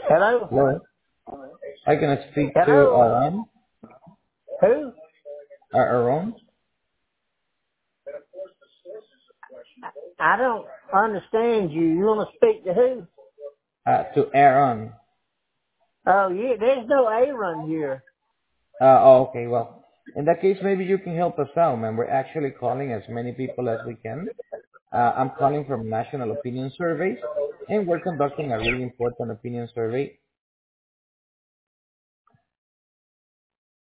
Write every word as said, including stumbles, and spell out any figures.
Hello? Hello. I can speak to Hello? Aaron. Who? Uh, Aaron. I don't understand you. You want to speak to who? Uh, to Aaron. Oh, yeah, there's no Aaron here. Uh, oh, okay. Well, in that case, maybe you can help us out, man. We're actually calling as many people as we can. Uh, I'm calling from National Opinion Surveys, and we're conducting a really important opinion survey